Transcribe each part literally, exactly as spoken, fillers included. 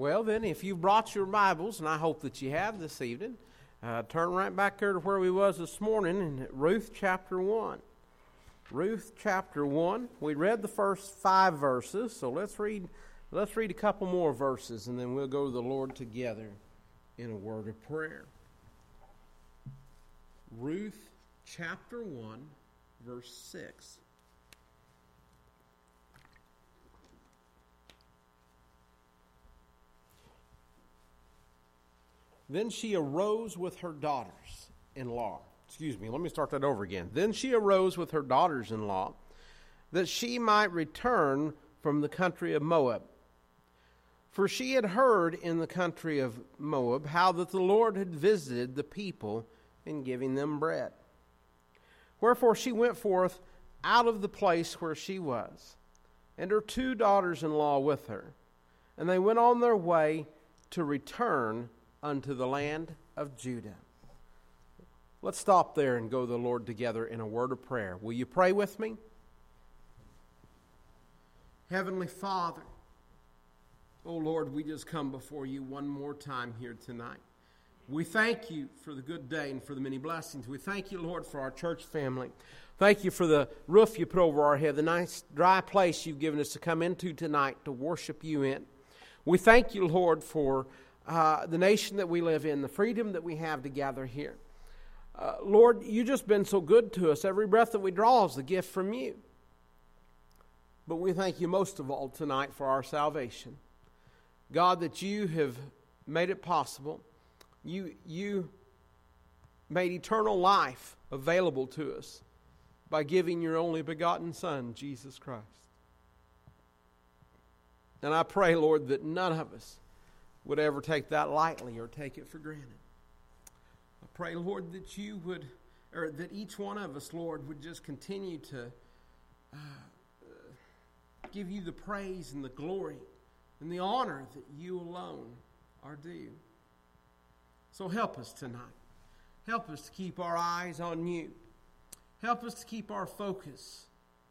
Well, then, if you brought your Bibles, and I hope that you have this evening, uh, turn right back there to where we was this morning in Ruth chapter one. Ruth chapter one. We read the first five verses, so let's read let's read a couple more verses, and then we'll go to the Lord together in a word of prayer. Ruth chapter one, verse six. Then she arose with her daughters-in-law. Excuse me, let me start that over again. Then she arose with her daughters-in-law, that she might return from the country of Moab. For she had heard in the country of Moab how that the Lord had visited the people in giving them bread. Wherefore she went forth out of the place where she was, and her two daughters-in-law with her. And they went on their way to return unto the land of Judah. Let's stop there and go to the Lord together in a word of prayer. Will you pray with me? Heavenly Father, oh Lord, we just come before you one more time here tonight. We thank you for the good day and for the many blessings. We thank you, Lord, for our church family. Thank you for the roof you put over our head, the nice dry place you've given us to come into tonight to worship you in. We thank you, Lord, for uh, the nation that we live in, the freedom that we have to gather here. Uh, Lord, you've just been so good to us. Every breath that we draw is a gift from you. But we thank you most of all tonight for our salvation. God, that you have made it possible. You, you made eternal life available to us by giving your only begotten Son, Jesus Christ. And I pray, Lord, that none of us would ever take that lightly or take it for granted. I pray, Lord, that you would, or that each one of us, Lord, would just continue to uh, give you the praise and the glory and the honor that you alone are due. So help us tonight. Help us to keep our eyes on you. Help us to keep our focus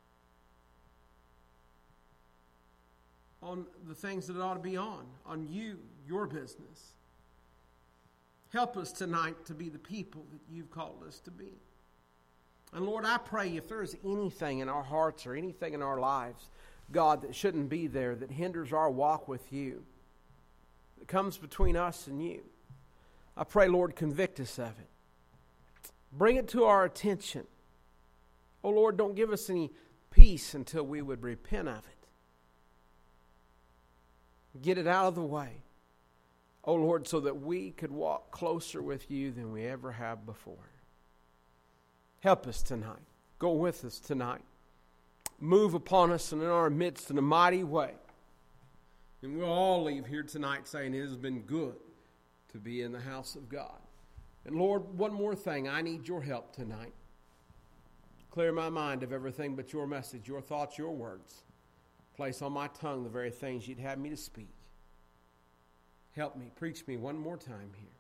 on the things that it ought to be on, on you, your business. Help us tonight to be the people that you've called us to be. And Lord, I pray if there is anything in our hearts or anything in our lives, God, that shouldn't be there, that hinders our walk with you, that comes between us and you, I pray, Lord, convict us of it. Bring it to our attention. Oh, Lord, don't give us any peace until we would repent of it. Get it out of the way. Oh, Lord, so that we could walk closer with you than we ever have before. Help us tonight. Go with us tonight. Move upon us and in our midst in a mighty way. And we'll all leave here tonight saying it has been good to be in the house of God. And Lord, one more thing. I need your help tonight. Clear my mind of everything but your message, your thoughts, your words. Place on my tongue the very things you'd have me to speak. Help me, preach me one more time here.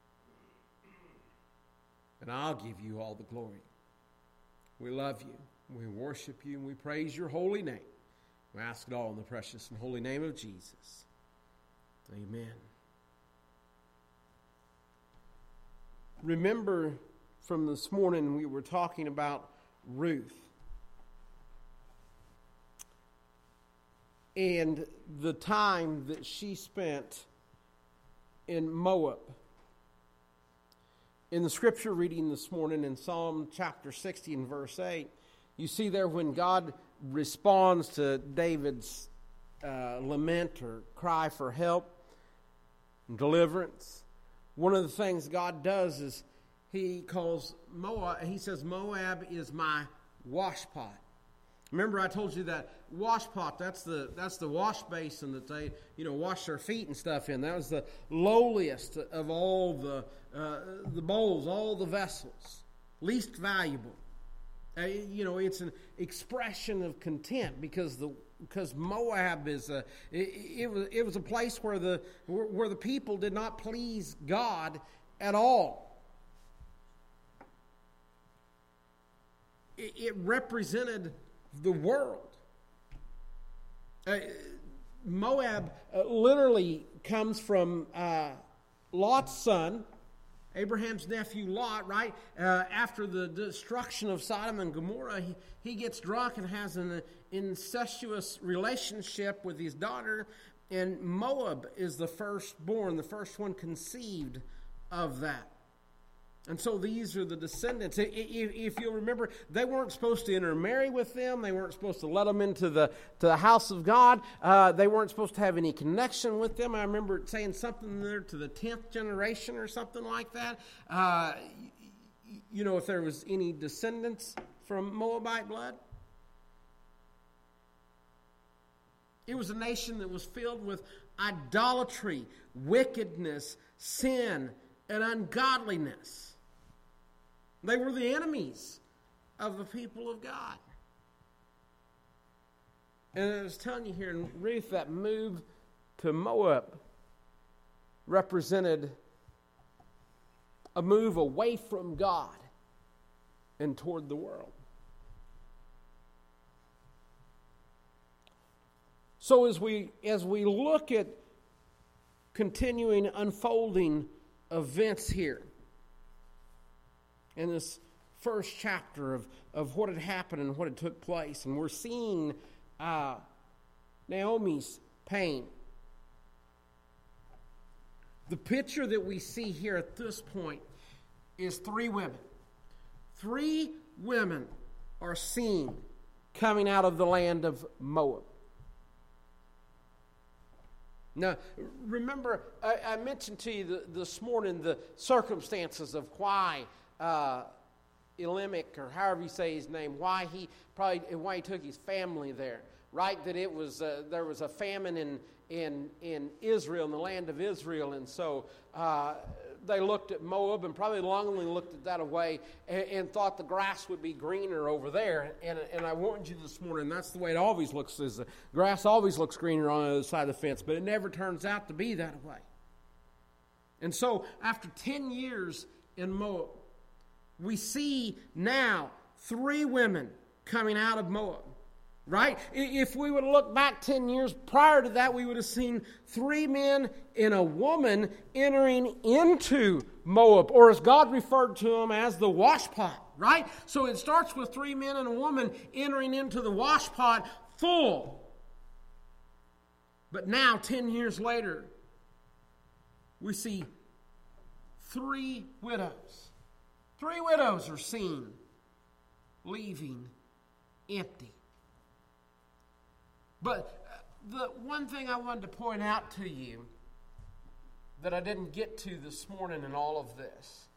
And I'll give you all the glory. We love you. We worship you and we praise your holy name. We ask it all in the precious and holy name of Jesus. Amen. Remember from this morning we were talking about Ruth. And the time that she spent in Moab. In the scripture reading this morning in Psalm chapter sixty and verse eight, you see there when God responds to David's uh, lament or cry for help and deliverance, one of the things God does is he calls Moab, he says, Moab is my washpot. Remember I told you that washpot, that's the that's the wash basin that they, you know, wash their feet and stuff in. That was the lowliest of all the uh, the bowls, all the vessels, least valuable. Uh, you know, it's an expression of contempt because the because Moab is a it, it was it was a place where the where the people did not please God at all. It, it represented the world. Uh, Moab uh, literally comes from uh, Lot's son, Abraham's nephew Lot, right? Uh, after the destruction of Sodom and Gomorrah, he, he gets drunk and has an incestuous relationship with his daughter, and Moab is the firstborn, the first one conceived of that. And so these are the descendants. If you'll remember, they weren't supposed to intermarry with them. They weren't supposed to let them into the, to the house of God. Uh, they weren't supposed to have any connection with them. I remember it saying something there to the tenth generation or something like that. Uh, you know, if there was any descendants from Moabite blood. It was a nation that was filled with idolatry, wickedness, sin, and ungodliness. They were the enemies of the people of God. And I was telling you here in Ruth, that move to Moab represented a move away from God and toward the world. So as we as we look at continuing unfolding events here in this first chapter of, of what had happened and what had took place, and we're seeing uh, Naomi's pain. The picture that we see here at this point is three women. Three women are seen coming out of the land of Moab. Now, remember, I, I mentioned to you the, this morning the circumstances of why uh, Elimelech, or however you say his name, why he probably why he took his family there. Right, that it was uh, there was a famine in in in Israel, in the land of Israel, and so uh, they looked at Moab and probably longingly looked at that away and, and thought the grass would be greener over there. And and I warned you this morning, that's the way it always looks. Is the grass always looks greener on the other side of the fence, but it never turns out to be that way. And so after ten years in Moab, we see now three women coming out of Moab. Right? If we would look back ten years prior to that, we would have seen three men and a woman entering into Moab, or as God referred to them as the washpot. Right? So it starts with three men and a woman entering into the washpot full. But now, ten years later, we see three widows. Three widows are seen leaving empty. But the one thing I wanted to point out to you that I didn't get to this morning in all of this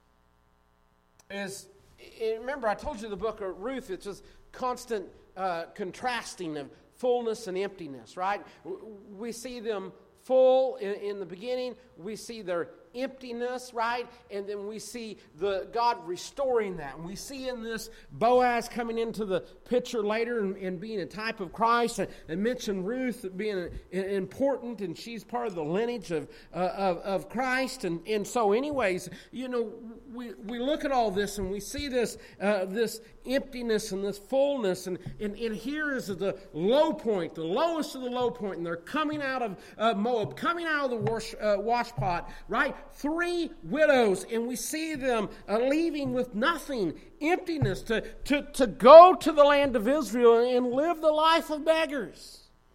is, remember I told you the book of Ruth, it's just constant uh, contrasting of fullness and emptiness, right? We see them full in, in the beginning. We see their emptiness, right? And then we see the God restoring that. And we see in this Boaz coming into the picture later and, and being a type of Christ. And, and mention Ruth being important, and she's part of the lineage of uh, of, of Christ. And, and so anyways, you know, we, we look at all this and we see this uh, this emptiness and this fullness. And, and, and here is the low point, the lowest of the low point. And they're coming out of uh, Moab, coming out of the wash, uh, washpot, right? Three widows, and we see them uh, leaving with nothing, emptiness, to, to, to go to the land of Israel and live the life of beggars.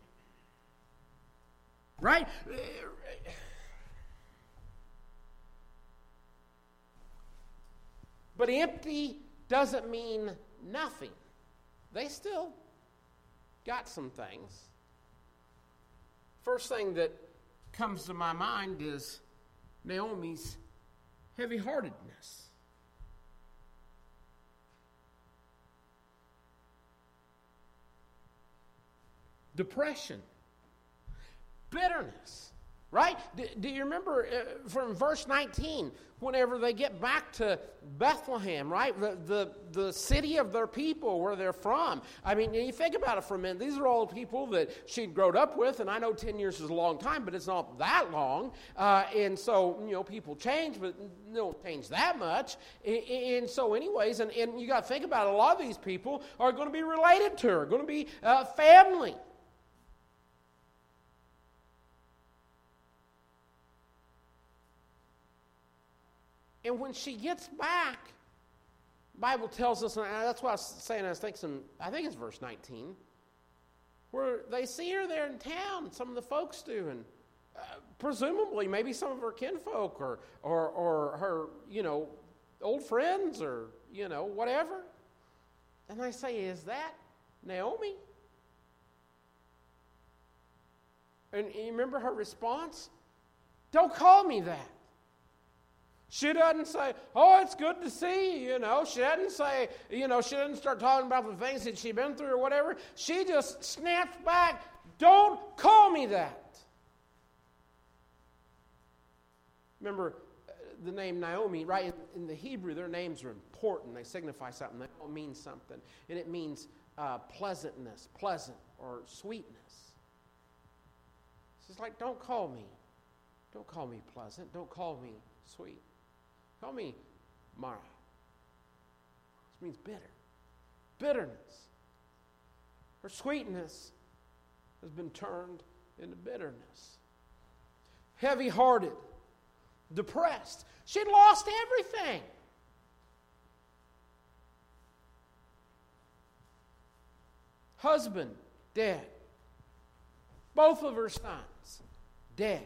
Right? But empty doesn't mean nothing. They still got some things. First thing that comes to my mind is Naomi's heavy-heartedness. Depression. Bitterness. Right? Do, do you remember uh, from verse nineteen, whenever they get back to Bethlehem, right? The, the the city of their people, where they're from. I mean, you think about it for a minute. These are all people that she'd grown up with, and I know ten years is a long time, but it's not that long. Uh, and so, you know, people change, but they don't change that much. And, and so anyways, and, and you got to think about it, a lot of these people are going to be related to her, going to be uh, family. And when she gets back, the Bible tells us, and that's why I was saying, I think, some, I think it's verse nineteen, where they see her there in town, some of the folks do, and uh, presumably maybe some of her kinfolk or, or, or her, you know, old friends or, you know, whatever. And they say, is that Naomi? And you remember her response? Don't call me that. She doesn't say, oh, it's good to see you, you know. She doesn't say, you know, she doesn't start talking about the things that she's been through or whatever. She just snaps back, don't call me that. Remember, uh, the name Naomi, right, in, in the Hebrew, their names are important. They signify something. They all mean something. And it means uh, pleasantness, pleasant, or sweetness. She's like, don't call me. Don't call me pleasant. Don't call me sweet. Call me Mara. This means bitter. Bitterness. Her sweetness has been turned into bitterness. Heavy-hearted. Depressed. She'd lost everything. Husband, dead. Both of her sons, dead.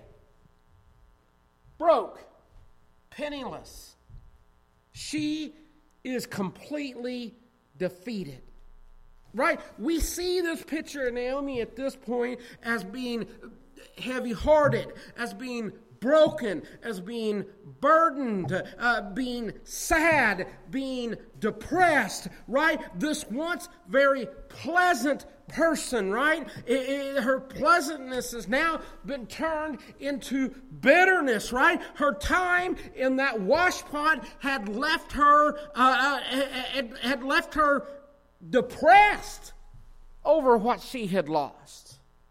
Broke. Penniless. She is completely defeated. Right? We see this picture of Naomi at this point as being heavy-hearted, as being broken, as being burdened, uh, being sad, being depressed, right? This once very pleasant person, right? It, it, her pleasantness has now been turned into bitterness, right? Her time in that wash pot had left her, uh, uh, had, had left her depressed over what she had lost.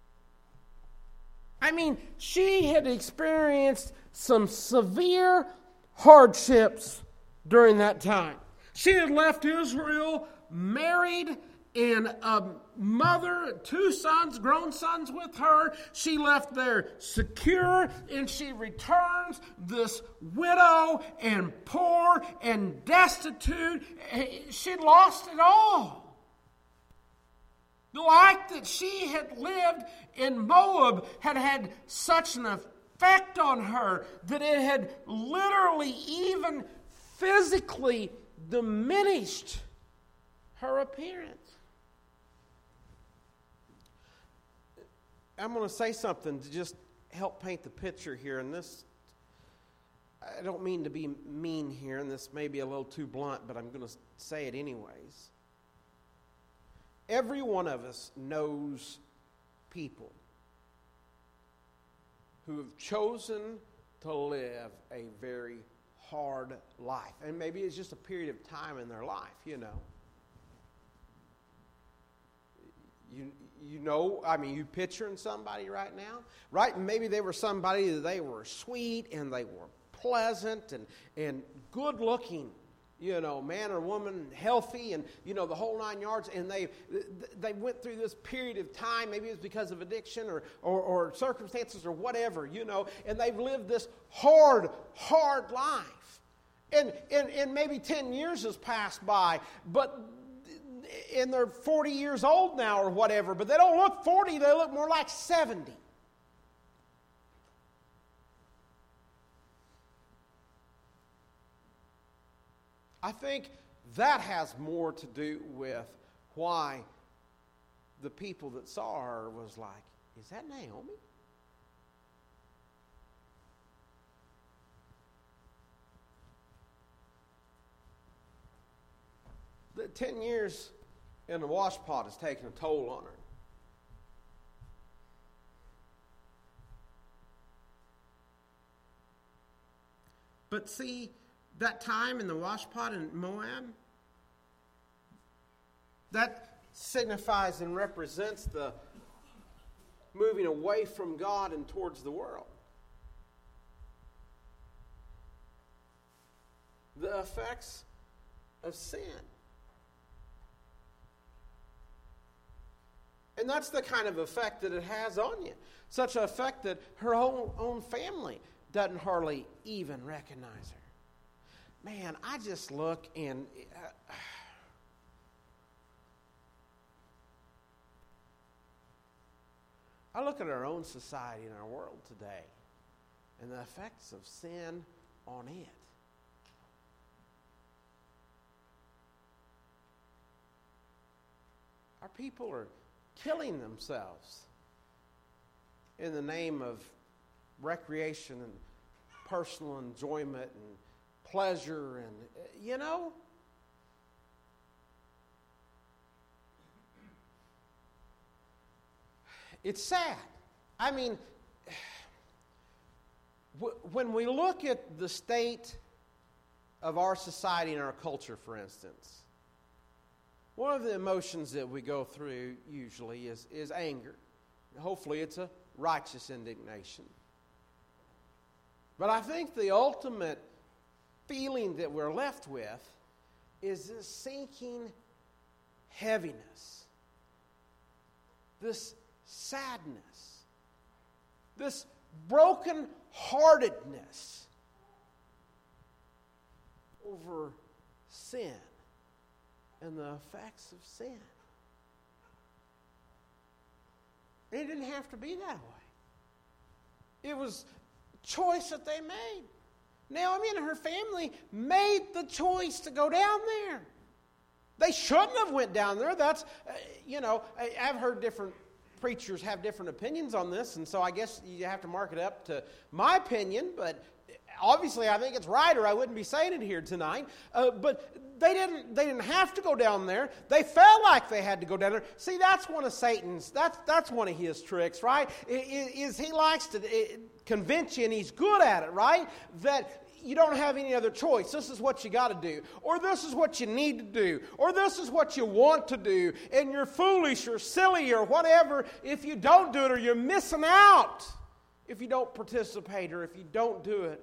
I mean, she had experienced some severe hardships during that time. She had left Israel married and a mother, two sons, grown sons with her. She left there secure, and she returns this widow and poor and destitute. She'd lost it all. The life that she had lived in Moab had had such an effect on her that it had literally, even physically, diminished her appearance. I'm going to say something to just help paint the picture here, and this, I don't mean to be mean here, and this may be a little too blunt, but I'm going to say it anyways. Every one of us knows people who have chosen to live a very hard life. And maybe it's just a period of time in their life, you know. You you know, I mean, you picturing somebody right now, right? Maybe they were somebody that they were sweet and they were pleasant and, and good looking. You know, man or woman, healthy, and, you know, the whole nine yards, and they they went through this period of time, maybe it's because of addiction or, or, or circumstances or whatever, you know, and they've lived this hard, hard life. And, and, and maybe ten years has passed by, but, and they're forty years old now or whatever, but they don't look forty, they look more like seventy. I think that has more to do with why the people that saw her was like, is that Naomi? The ten years in the wash pot has taken a toll on her. But see, that time in the wash pot in Moab, that signifies and represents the moving away from God and towards the world. The effects of sin. And that's the kind of effect that it has on you. Such an effect that her own, own family doesn't hardly even recognize her. man, I just look and uh, I look at our own society and our world today and the effects of sin on it. Our people are killing themselves in the name of recreation and personal enjoyment and pleasure, and you know, it's sad. I mean, when we look at the state of our society and our culture, for instance, one of the emotions that we go through usually is, is anger. Hopefully it's a righteous indignation. But I think the ultimate feeling that we're left with is this sinking heaviness, this sadness, this broken-heartedness over sin and the effects of sin. It didn't have to be that way. It was a choice that they made. Naomi and her family made the choice to go down there. They shouldn't have went down there. That's, uh, you know, I, I've heard different preachers have different opinions on this, and so I guess you have to mark it up to my opinion, but obviously I think it's right, or I wouldn't be saying it here tonight. Uh, but they didn't they didn't have to go down there. They felt like they had to go down there. See, that's one of Satan's, that's that's one of his tricks, right? Is he likes to convince you, and he's good at it, right? That you don't have any other choice. This is what you got to do. Or this is what you need to do. Or this is what you want to do. And you're foolish or silly or whatever if you don't do it, or you're missing out if you don't participate or if you don't do it.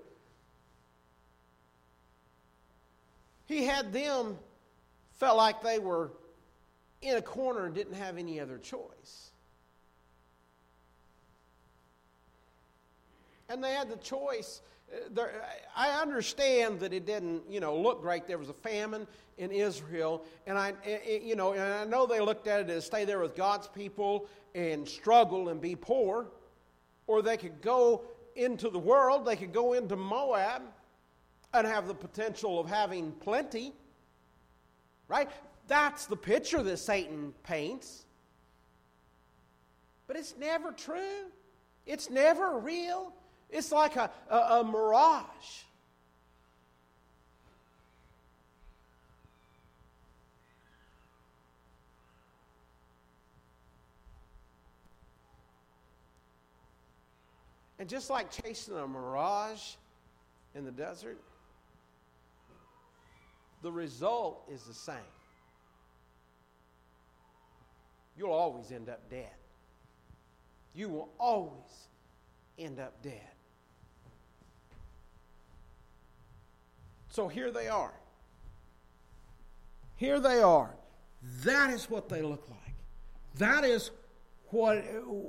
He had them felt like they were in a corner and didn't have any other choice. And they had the choice. There, I understand that it didn't, you know, look great. There was a famine in Israel, and I, you know, and I know they looked at it as stay there with God's people and struggle and be poor, or they could go into the world. They could go into Moab and have the potential of having plenty, right? That's the picture that Satan paints. But it's never true. It's never real. It's like a, a, a mirage. And just like chasing a mirage in the desert, the result is the same. You'll always end up dead. You will always end up dead. So here they are. Here they are. That is what they look like. That is what,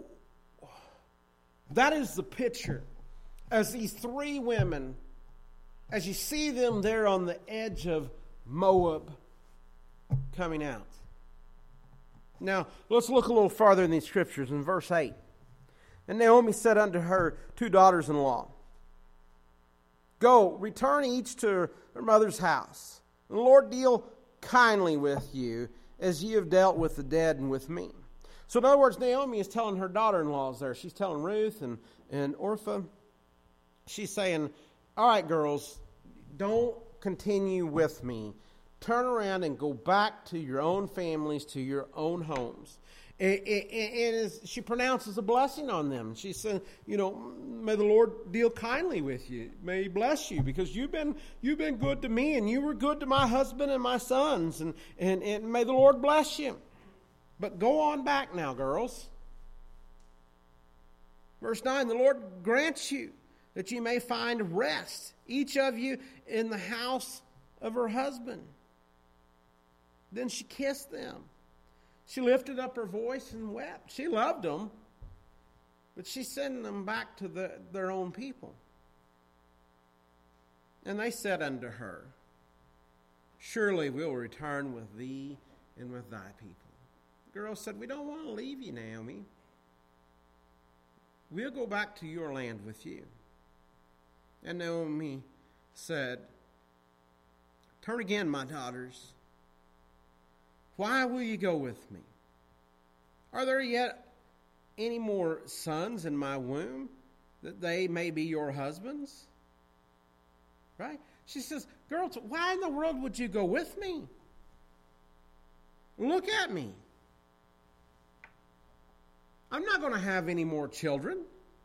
that is the picture. As these three women, as you see them there on the edge of Moab coming out. Now, let's look a little farther in these scriptures in verse eight. And Naomi said unto her two daughters-in-law, Go, return each to her mother's house. And the Lord deal kindly with you, as ye have dealt with the dead and with me. So in other words, Naomi is telling her daughter-in-laws there. She's telling Ruth and, and Orpah. She's saying, all right, girls, don't continue with me. Turn around and go back to your own families, to your own homes. And, and, and she pronounces a blessing on them. She said, you know, may the Lord deal kindly with you. May He bless you, because you've been you've been good to me, and you were good to my husband and my sons. And, and, and may the Lord bless you. But go on back now, girls. Verse nine, the Lord grants you that you may find rest, each of you in the house of her husband. Then she kissed them. She lifted up her voice and wept. She loved them, but she's sending them back to the, their own people. And they said unto her, surely we'll return with thee and with thy people. The girl said, we don't want to leave you, Naomi. We'll go back to your land with you. And Naomi said, turn again, my daughters. Why will you go with me? Are there yet any more sons in my womb, that they may be your husbands? Right? She says, girls, why in the world would you go with me? Look at me. I'm not going to have any more children.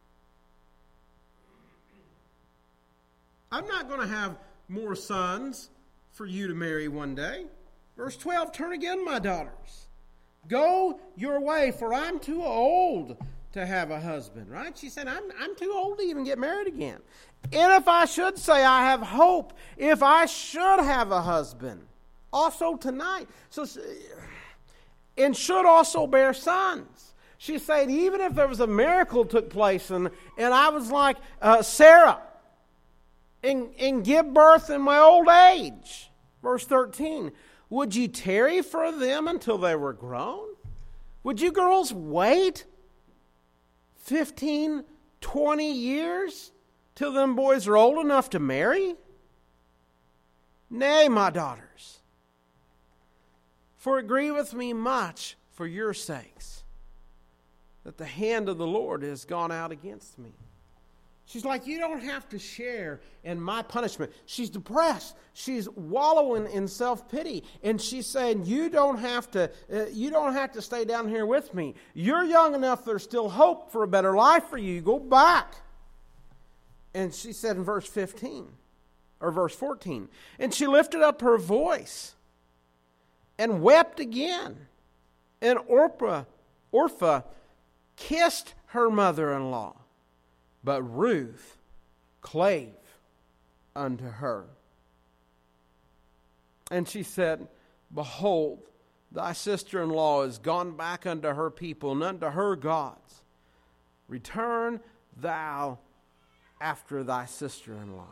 I'm not going to have more sons for you to marry one day. Verse twelve, turn again, my daughters. Go your way, for I'm too old to have a husband. Right? She said, I'm, I'm too old to even get married again. And if I should say I have hope, if I should have a husband, also tonight. So, and should also bear sons. She's saying, even if there was a miracle took place, and, and I was like uh, Sarah, and, and give birth in my old age. Verse thirteen, would you tarry for them until they were grown? Would you girls wait fifteen, twenty years till them boys are old enough to marry? Nay, my daughters, for it grieveth me much for your sakes, that the hand of the Lord has gone out against me. She's like, you don't have to share in my punishment. She's depressed. She's wallowing in self-pity. And she's saying, you don't have to, uh, you don't have to stay down here with me. You're young enough, there's still hope for a better life for you. Go back. And she said in verse fifteen, or verse fourteen, and she lifted up her voice and wept again. And Orpah, Orpah kissed her mother-in-law, but Ruth clave unto her. And she said, behold, thy sister-in-law is gone back unto her people and unto her gods. Return thou after thy sister-in-law.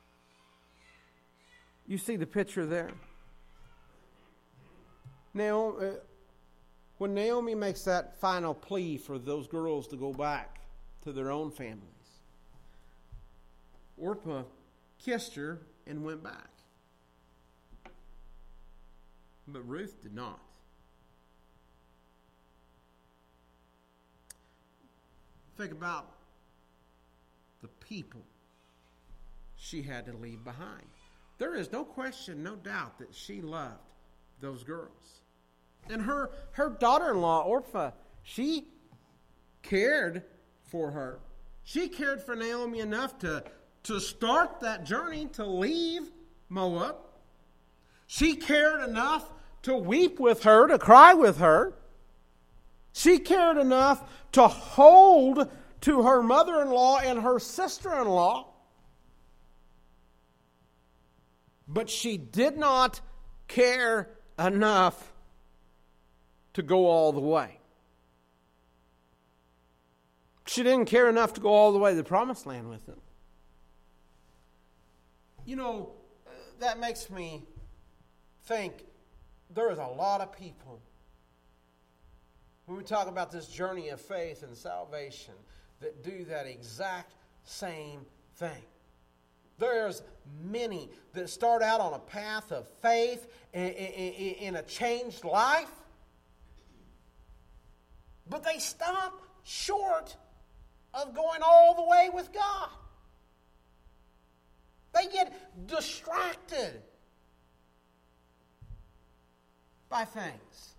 You see the picture there? Naomi, uh, when Naomi makes that final plea for those girls to go back to their own families, Orpah kissed her and went back. But Ruth did not. Think about the people she had to leave behind. There is no question, no doubt that she loved those girls. And her, her daughter-in-law, Orpah, she cared for her. She cared for Naomi enough to, to start that journey to leave Moab. She cared enough to weep with her, to cry with her. She cared enough to hold to her mother-in-law and her sister-in-law. But she did not care enough to go all the way. She didn't care enough to go all the way to the promised land with them. You know, that makes me think there is a lot of people, when we talk about this journey of faith and salvation, that do that exact same thing. There's many that start out on a path of faith in a changed life, but they stop short of going all the way with God. They get distracted by things.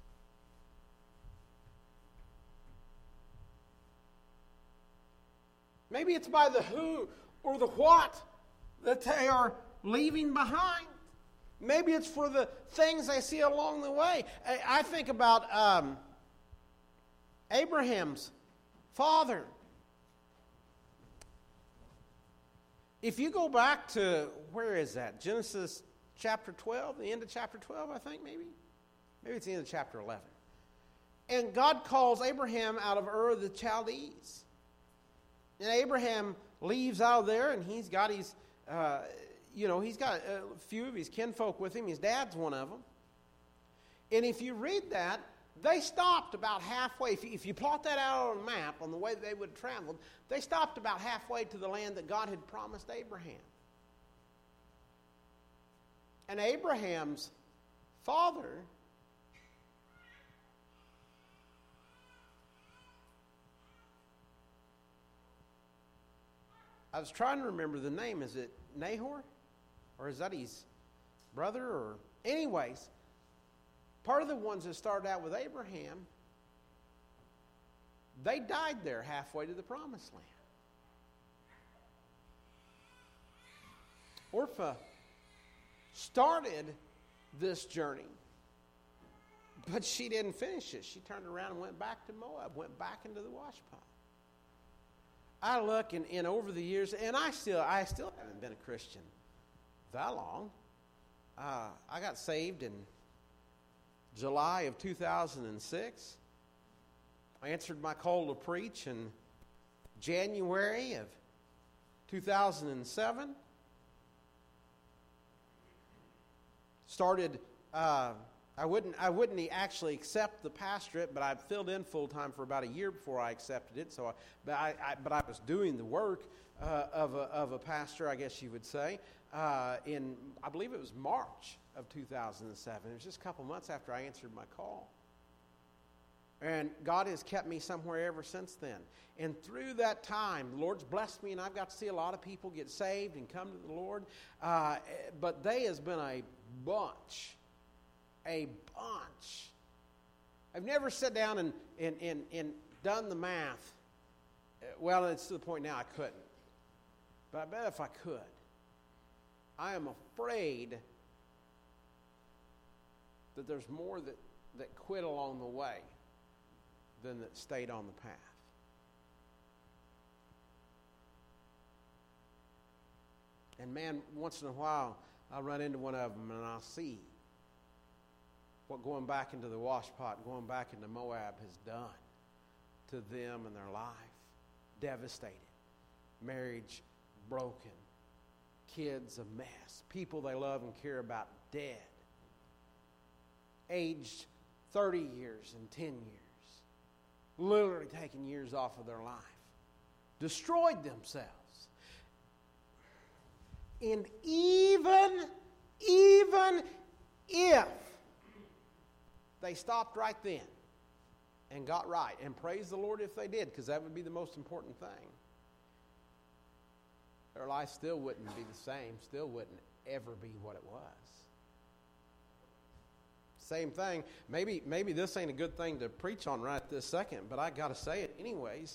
Maybe it's by the who or the what that they are leaving behind. Maybe it's for the things they see along the way. I think about um, Abraham's father. If you go back to, where is that? Genesis chapter twelve, the end of chapter twelve, I think, maybe? Maybe it's the end of chapter eleven. And God calls Abraham out of Ur of the Chaldees. And Abraham leaves out of there, and he's got his, uh, you know, he's got a few of his kinfolk with him. His dad's one of them. And if you read that, they stopped about halfway. If you, if you plot that out on a map, on the way that they would have traveled, they stopped about halfway to the land that God had promised Abraham. And Abraham's father I was trying to remember the name. Is it Nahor? Or is that his brother? Or anyways, part of the ones that started out with Abraham, they died there halfway to the promised land. Orpah started this journey, but she didn't finish it. She turned around and went back to Moab, went back into the washpot. I look and, and over the years, and I still I still haven't been a Christian that long. Uh, I got saved in July of two thousand six. I answered my call to preach in January of two thousand seven. Started, uh, I wouldn't I wouldn't actually accept the pastorate, but I filled in full time for about a year before I accepted it. So, I, but I, I but I was doing the work uh, of a of a pastor, I guess you would say. Uh, in I believe it was March of two thousand seven. It was just a couple months after I answered my call. And God has kept me somewhere ever since then. And through that time, the Lord's blessed me, and I've got to see a lot of people get saved and come to the Lord. Uh, but they has been a bunch, a bunch. I've never sat down and, and, and, and done the math. Well, it's to the point now I couldn't. But I bet if I could, I am afraid that there's more that, that quit along the way than that stayed on the path. And man, once in a while, I'll run into one of them and I'll see what going back into the washpot, going back into Moab has done to them and their life. Devastated. Marriage broken. Kids a mess. People they love and care about dead. Aged thirty years and ten years. Literally taking years off of their life. Destroyed themselves. And even, even if they stopped right then and got right, and praise the Lord if they did, because that would be the most important thing, their life still wouldn't be the same, still wouldn't ever be what it was. Same thing. Maybe, maybe this ain't a good thing to preach on right this second, but I got to say it anyways.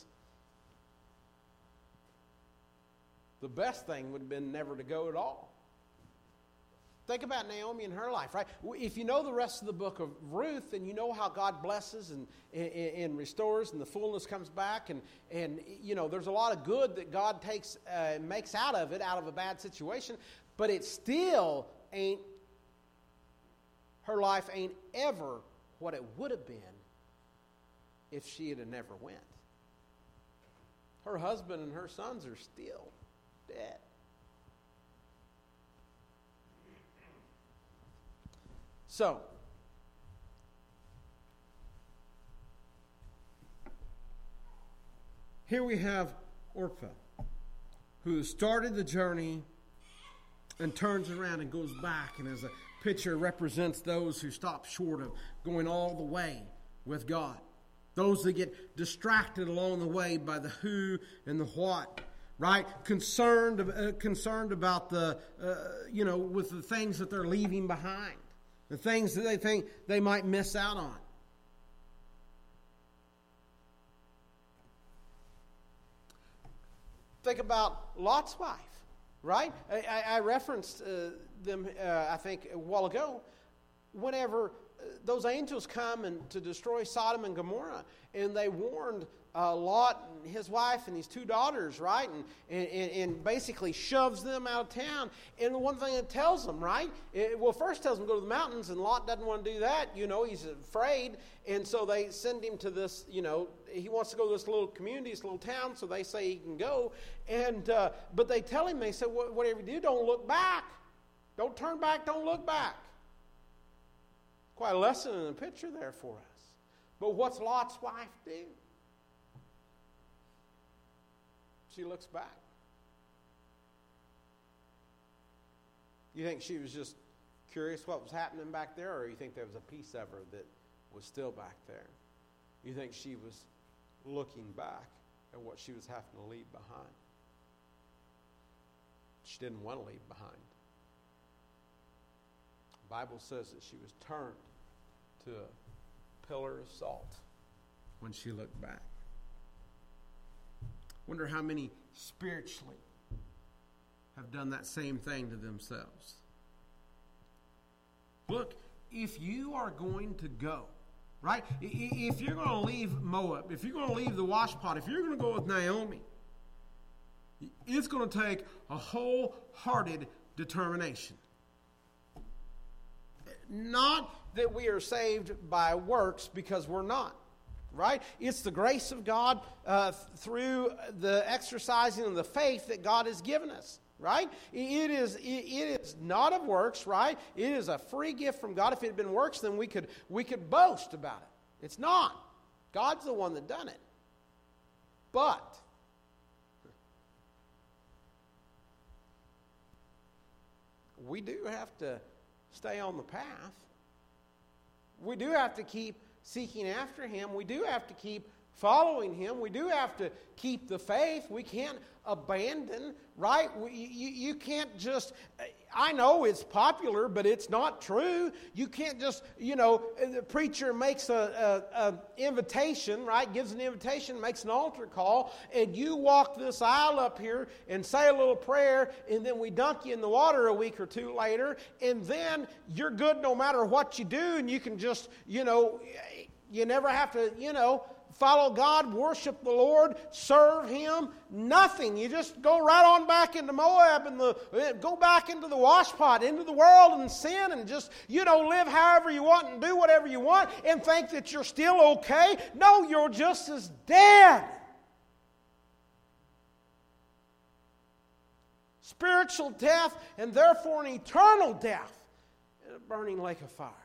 The best thing would have been never to go at all. Think about Naomi and her life, right? If you know the rest of the book of Ruth, and you know how God blesses and, and, and restores, and the fullness comes back, and, and you know there's a lot of good that God takes uh, makes out of it, out of a bad situation, but it still ain't, her life ain't ever what it would have been if she had never went. Her husband and her sons are still dead. So, here we have Orpah, who started the journey and turns around and goes back, and as a picture represents those who stop short of going all the way with God. Those that get distracted along the way by the who and the what. Right? Concerned, uh, concerned about the, uh, you know, with the things that they're leaving behind. The things that they think they might miss out on. Think about Lot's wife, right? I, I referenced uh, them, uh, I think, a while ago. Whenever uh, those angels come and to destroy Sodom and Gomorrah, and they warned Uh, Lot and his wife and his two daughters, right? And, and, and basically shoves them out of town. And the one thing it tells them, right? It, well, first tells them to go to the mountains, and Lot doesn't want to do that. You know, he's afraid. And so they send him to this, you know, he wants to go to this little community, this little town, so they say he can go. And uh, but they tell him, they say, whatever you do, don't look back. Don't turn back, don't look back. Quite a lesson in the picture there for us. But what's Lot's wife do? She looks back. You think she was just curious what was happening back there, or you think there was a piece of her that was still back there? You think she was looking back at what she was having to leave behind? She didn't want to leave behind. The Bible says that she was turned to a pillar of salt when she looked back. Wonder how many spiritually have done that same thing to themselves. Look, if you are going to go, right? If you're going to leave Moab, if you're going to leave the washpot, if you're going to go with Naomi, it's going to take a wholehearted determination. Not that we are saved by works, because we're not. Right? It's the grace of God uh, through the exercising of the faith that God has given us. Right? It is, it, it is not of works, right? It is a free gift from God. If it had been works, then we could, we could boast about it. It's not. God's the one that done it. But we do have to stay on the path. We do have to keep seeking after Him. We do have to keep following Him. We do have to keep the faith. We can't abandon, right? We, you, you can't just, I know it's popular, but it's not true. You can't just, you know, the preacher makes a, a, a invitation, right? Gives an invitation, makes an altar call, and you walk this aisle up here and say a little prayer, and then we dunk you in the water a week or two later, and then you're good no matter what you do, and you can just, you know, you never have to, you know, follow God, worship the Lord, serve Him. Nothing. You just go right on back into Moab and the go back into the washpot, into the world and sin, and just, you know, live however you want and do whatever you want and think that you're still okay. No, you're just as dead. Spiritual death, and therefore an eternal death in a burning lake of fire.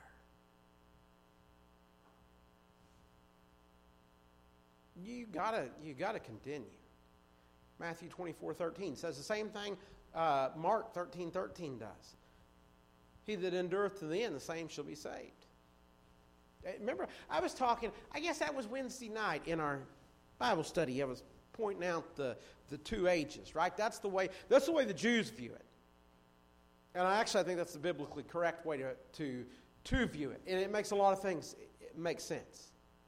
You gotta, you gotta continue. Matthew twenty-four thirteen says the same thing. Uh, Mark thirteen thirteen does. He that endureth to the end, the same shall be saved. Remember, I was talking. I guess that was Wednesday night in our Bible study. I was pointing out the the two ages. Right? That's the way. That's the way the Jews view it. And I actually I think that's the biblically correct way to to to view it. And it makes a lot of things it makes sense.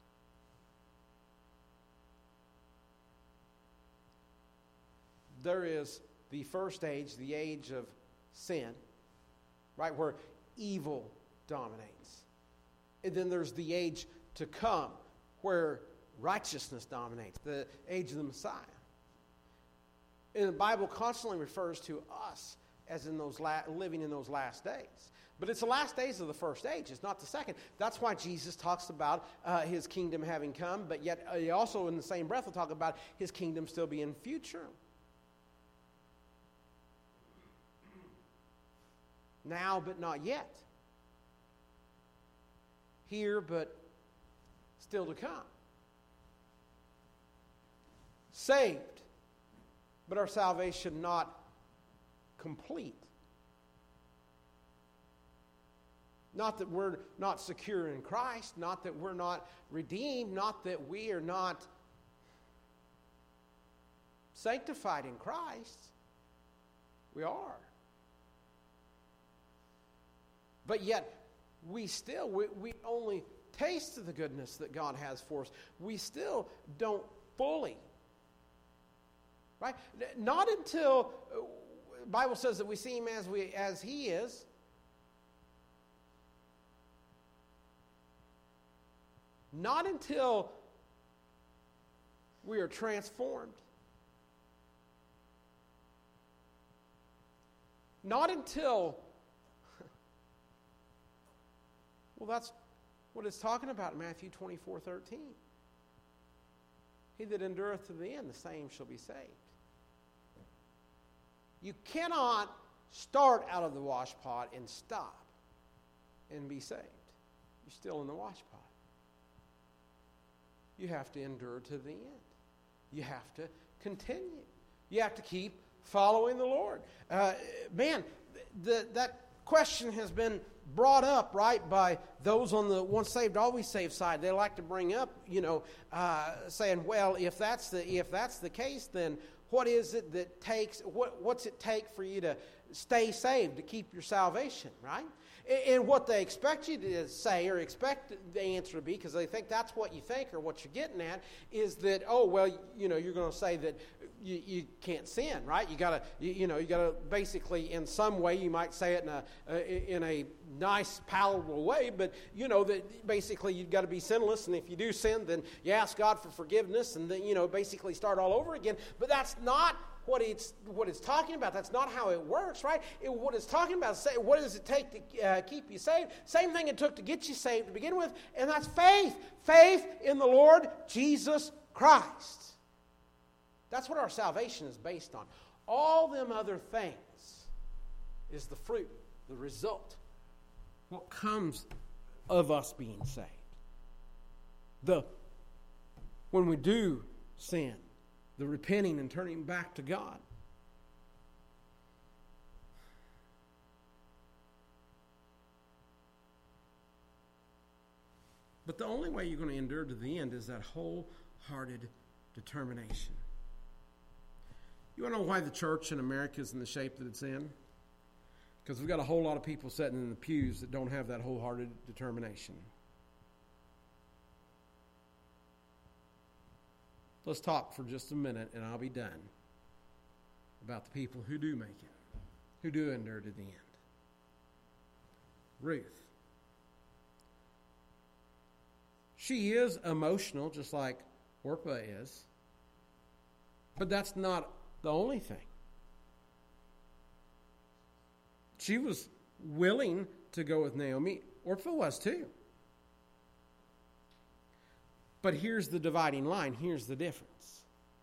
There is the first age, the age of sin, right, where evil dominates. And then there's the age to come, where righteousness dominates, the age of the Messiah. And the Bible constantly refers to us as in those la- living in those last days. But it's the last days of the first age. It's not the second. That's why Jesus talks about uh, His kingdom having come, but yet He also in the same breath will talk about His kingdom still being future. Now, but not yet. Here, but still to come. Saved, but our salvation not complete. Not that we're not secure in Christ, not that we're not redeemed, not that we are not sanctified in Christ. We are. But yet, we still, we, we only taste of the goodness that God has for us. We still don't fully. Right? Not until the Bible says that we see Him as we as He is. Not until we are transformed. Not until, well, that's what it's talking about in Matthew twenty-four thirteen. He that endureth to the end, the same shall be saved. You cannot start out of the wash pot and stop and be saved. You're still in the wash pot. You have to endure to the end. You have to continue. You have to keep following the Lord. Uh, man, the, that question has been brought up, right, by those on the once saved, always saved side. They like to bring up, you know, uh, saying, well, if that's the if that's the case, then what is it that takes, what, what's it take for you to stay saved, to keep your salvation, right? And what they expect you to say or expect the answer to be, because they think that's what you think or what you're getting at, is that, oh, well, you know, you're going to say that you, you can't sin, right? You got to, you, you know, you got to basically, in some way, you might say it in a uh, in a nice, palatable way, but you know that basically you've got to be sinless, and if you do sin, then you ask God for forgiveness, and then you know basically start all over again. But that's not what it's what it's talking about. That's not how it works, right? It, what it's talking about is say, what does it take to uh, keep you saved? Same thing it took to get you saved to begin with, and that's faith. Faith in the Lord Jesus Christ. That's what our salvation is based on. All them other things is the fruit, the result, what comes of us being saved. The when we do sin, the repenting and turning back to God. But the only way you're going to endure to the end is that wholehearted determination. You want to know why the church in America is in the shape that it's in? Because we've got a whole lot of people sitting in the pews that don't have that wholehearted determination. Let's talk for just a minute, and I'll be done, about the people who do make it, who do endure to the end. Ruth. She is emotional, just like Orpah is, but that's not the only thing. She was willing to go with Naomi. Orpah was too. But here's the dividing line. Here's the difference.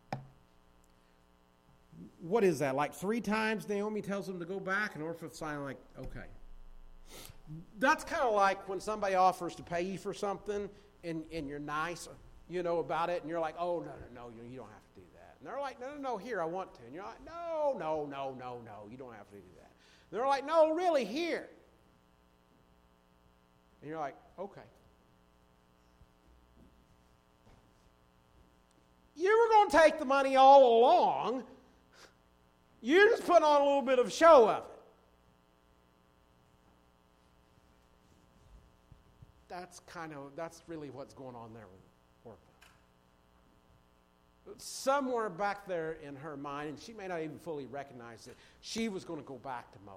What is that? Like three times Naomi tells him to go back, and Orpah's signing like, okay. That's kind of like when somebody offers to pay you for something, and, and you're nice, you know, about it, and you're like, oh, no, no, no, you, you don't have to do that. And they're like, no, no, no, here, I want to. And you're like, no, no, no, no, no, you don't have to do that. And they're like, no, really, here. And you're like, okay. You were going to take the money all along. You're just putting on a little bit of a show of it. That's kind of, that's really what's going on there with Orpah. Somewhere back there in her mind, and she may not even fully recognize it, she was going to go back to Moab.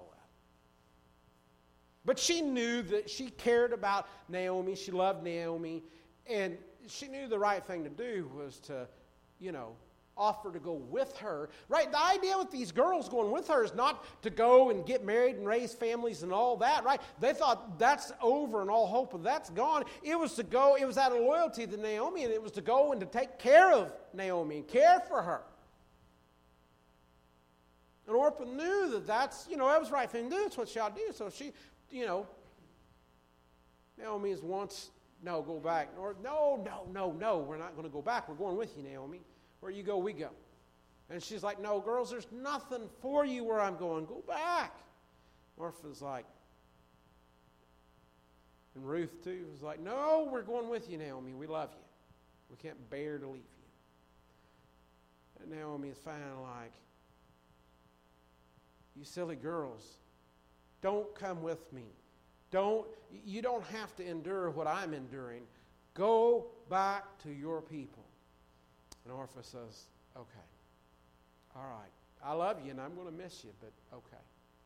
But she knew that she cared about Naomi. She loved Naomi. And she knew the right thing to do was to, you know, offer to go with her. Right? The idea with these girls going with her is not to go and get married and raise families and all that, right? They thought that's over and all hope of that's gone. It was to go, it was out of loyalty to Naomi, and it was to go and to take care of Naomi and care for her. And Orpah knew that that's, you know, that was the right thing to do. That's what she ought to do. So she, you know, Naomi is once, no, go back. Or, no, no, no, no, we're not going to go back. We're going with you, Naomi. Where you go, we go. And she's like, no, girls, there's nothing for you where I'm going. Go back. Orpah's like, and Ruth too was like, no, we're going with you, Naomi. We love you. We can't bear to leave you. And Naomi is finally like, you silly girls, don't come with me. Don't, you don't have to endure what I'm enduring. Go back to your people. And Orpah says, okay, all right, I love you and I'm going to miss you, but okay.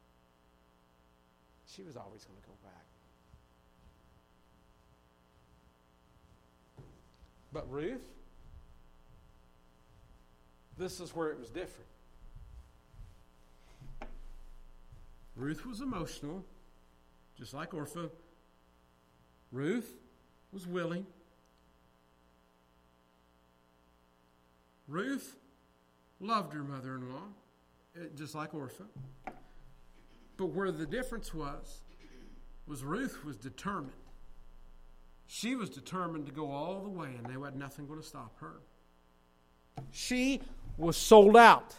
She was always going to go back. But Ruth, this is where it was different. Ruth was emotional, just like Orpah. Ruth was willing. Ruth loved her mother-in-law, just like Orpah. But where the difference was, was Ruth was determined. She was determined to go all the way, and there was nothing going to stop her. She was sold out.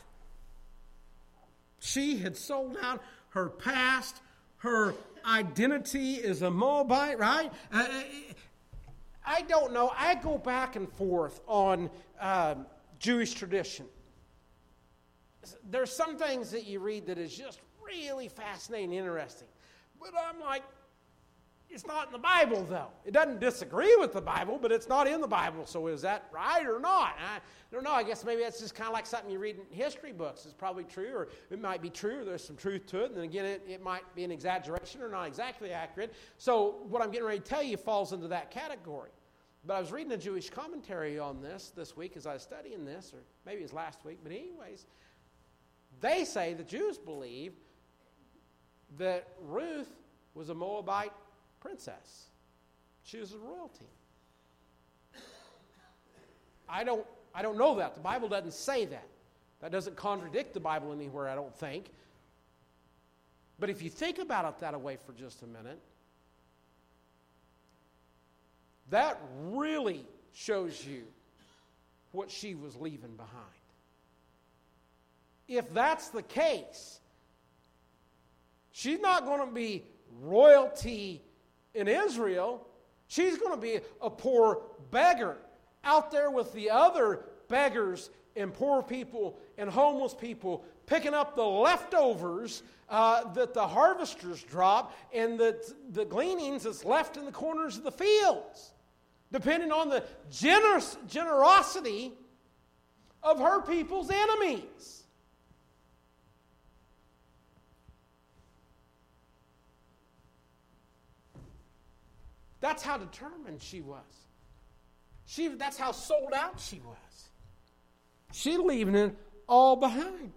She had sold out her past, her identity as a Moabite, right? Uh, I don't know. I go back and forth on uh, Jewish tradition. There's some things that you read that is just really fascinating and interesting. But I'm like, it's not in the Bible, though. It doesn't disagree with the Bible, but it's not in the Bible. So is that right or not? I don't know. I guess maybe that's just kind of like something you read in history books. It's probably true, or it might be true, or there's some truth to it. And then again, it, it might be an exaggeration or not exactly accurate. So what I'm getting ready to tell you falls into that category. But I was reading a Jewish commentary on this this week as I was studying this, or maybe it was last week. But anyways, they say, the Jews believe, that Ruth was a Moabite princess. She was a royalty. I don't I don't know that. The Bible doesn't say that. That doesn't contradict the Bible anywhere, I don't think. But if you think about it that way for just a minute, that really shows you what she was leaving behind. If that's the case, she's not going to be royalty in Israel. She's going to be a poor beggar out there with the other beggars and poor people and homeless people, picking up the leftovers uh, that the harvesters drop and the, the gleanings that's left in the corners of the fields, depending on the generous, generosity of her people's enemies. That's how determined she was. She, that's how sold out she was. She leaving it all behind.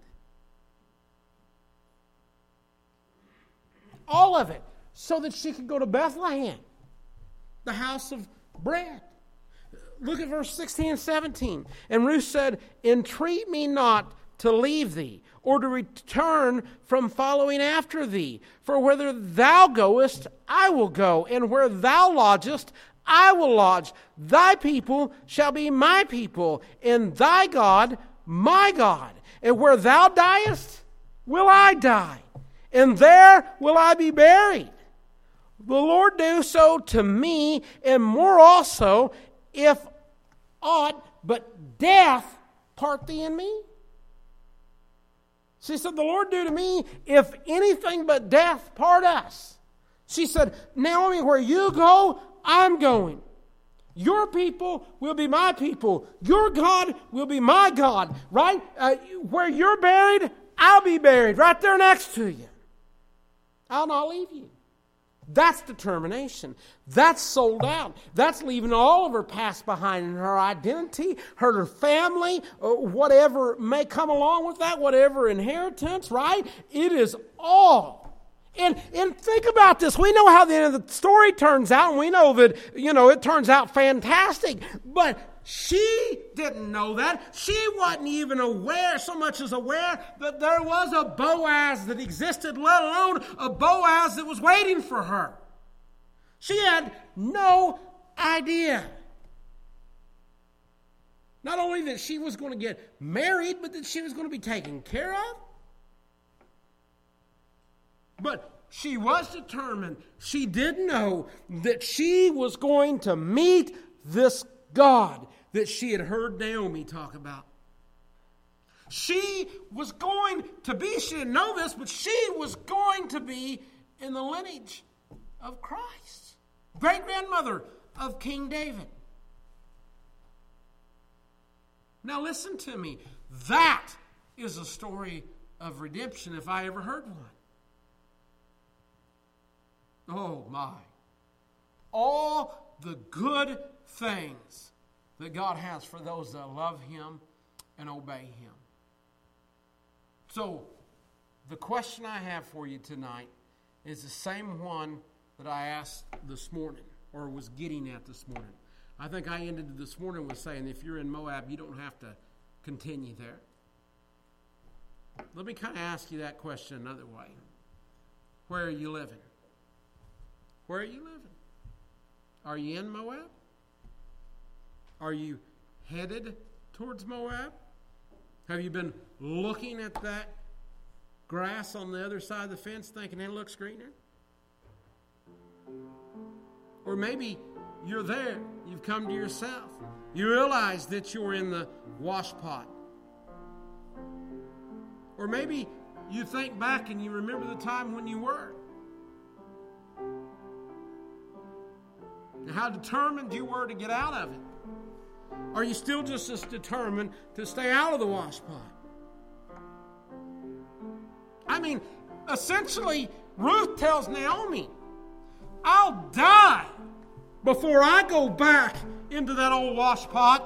All of it. So that she could go to Bethlehem, the house of bread. Look at verse sixteen and seventeen. And Ruth said, "Entreat me not to leave thee, or to return from following after thee. For whither thou goest, I will go, and where thou lodgest, I will lodge. Thy people shall be my people, and thy God my God. And where thou diest, will I die, and there will I be buried. The Lord do so to me, and more also, if aught but death part thee and me." She said, "The Lord do to me, if anything but death part us." She said, "Naomi, where you go, I'm going. Your people will be my people. Your God will be my God." Right? Uh, where you're buried, I'll be buried right there next to you. I'll not leave you. That's determination. That's sold out. That's leaving all of her past behind, and her identity, her family, whatever may come along with that, whatever inheritance, right? It is all. And, and think about this. We know how the end of the story turns out, and we know that, you know, it turns out fantastic. But she didn't know that. She wasn't even aware, so much as aware, that there was a Boaz that existed, let alone a Boaz that was waiting for her. She had no idea. Not only that she was going to get married, but that she was going to be taken care of. But she was determined. She did know that she was going to meet this God that she had heard Naomi talk about. She was going to be, she didn't know this, but she was going to be in the lineage of Christ. Great-grandmother of King David. Now listen to me. That is a story of redemption if I ever heard one. Oh my. All the good things that God has for those that love Him and obey Him. So, the question I have for you tonight is the same one that I asked this morning, or was getting at this morning. I think I ended this morning with saying, if you're in Moab, you don't have to continue there. Let me kind of ask you that question another way. Where are you living? Where are you living? Are you in Moab? Are you headed towards Moab? Have you been looking at that grass on the other side of the fence thinking it looks greener? Or maybe you're there. You've come to yourself. You realize that you're in the wash pot. Or maybe you think back and you remember the time when you were. And how determined you were to get out of it. Are you still just as determined to stay out of the wash pot? I mean, essentially, Ruth tells Naomi, I'll die before I go back into that old wash pot.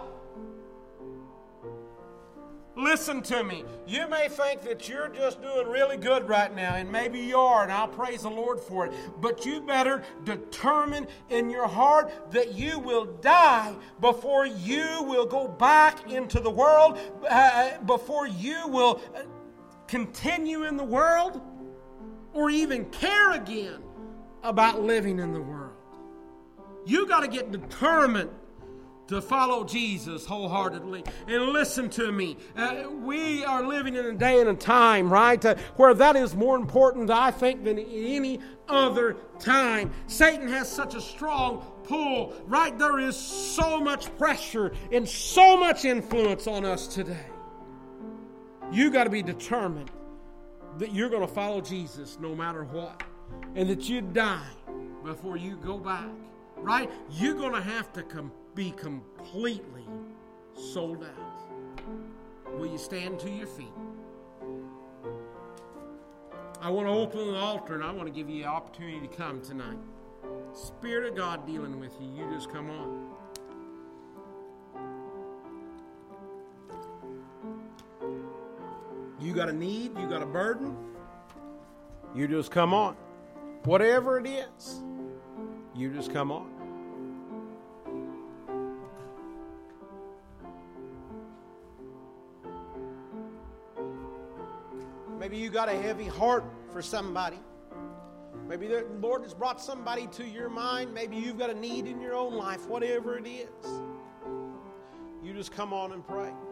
Listen to me. You may think that you're just doing really good right now, and maybe you are, and I'll praise the Lord for it. But you better determine in your heart that you will die before you will go back into the world, uh, before you will continue in the world, or even care again about living in the world. You got to get determined to follow Jesus wholeheartedly. And listen to me. Uh, we are living in a day and a time, right, uh, where that is more important, I think, than any other time. Satan has such a strong pull, right? There is so much pressure and so much influence on us today. You got to be determined that you're going to follow Jesus no matter what. And that you die before you go back, right? You're going to have to come. Be completely sold out. Will you stand to your feet? I want to open the altar and I want to give you the opportunity to come tonight. Spirit of God dealing with you, you just come on. You got a need, you got a burden, you just come on. Whatever it is, you just come on. Maybe you got a heavy heart for somebody. Maybe the Lord has brought somebody to your mind. Maybe you've got a need in your own life. Whatever it is, you just come on and pray.